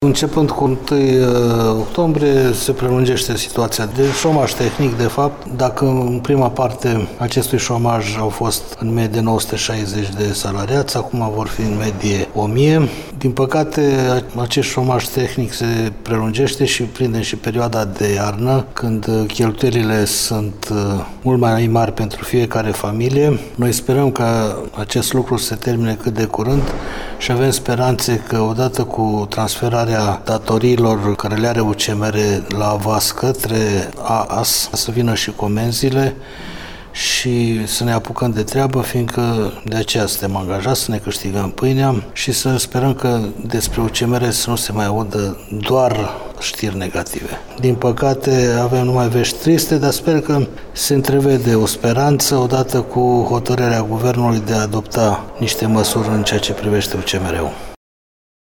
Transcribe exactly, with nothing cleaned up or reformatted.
Începând cu întâi octombrie se prelungește situația de șomaj tehnic, de fapt. Dacă în prima parte acestui șomaj au fost în medie nouă sute șaizeci de salariați, acum vor fi în medie o mie. Din păcate, acest șomaj tehnic se prelungește și prinde și perioada de iarnă, când cheltuielile sunt mult mai mari pentru fiecare familie. Noi sperăm ca acest lucru să se termine cât de curând și avem speranțe că odată cu transferarea datoriilor care le are U C M R la V A S către A A S să vină și comenzile și să ne apucăm de treabă, fiindcă de aceea suntem angajați, să ne câștigăm pâinea și să sperăm că despre U C M R să nu se mai audă doar știri negative. Din păcate avem numai vești triste, dar sper că se întrevede o speranță odată cu hotărârea Guvernului de a adopta niște măsuri în ceea ce privește U C M R-ul.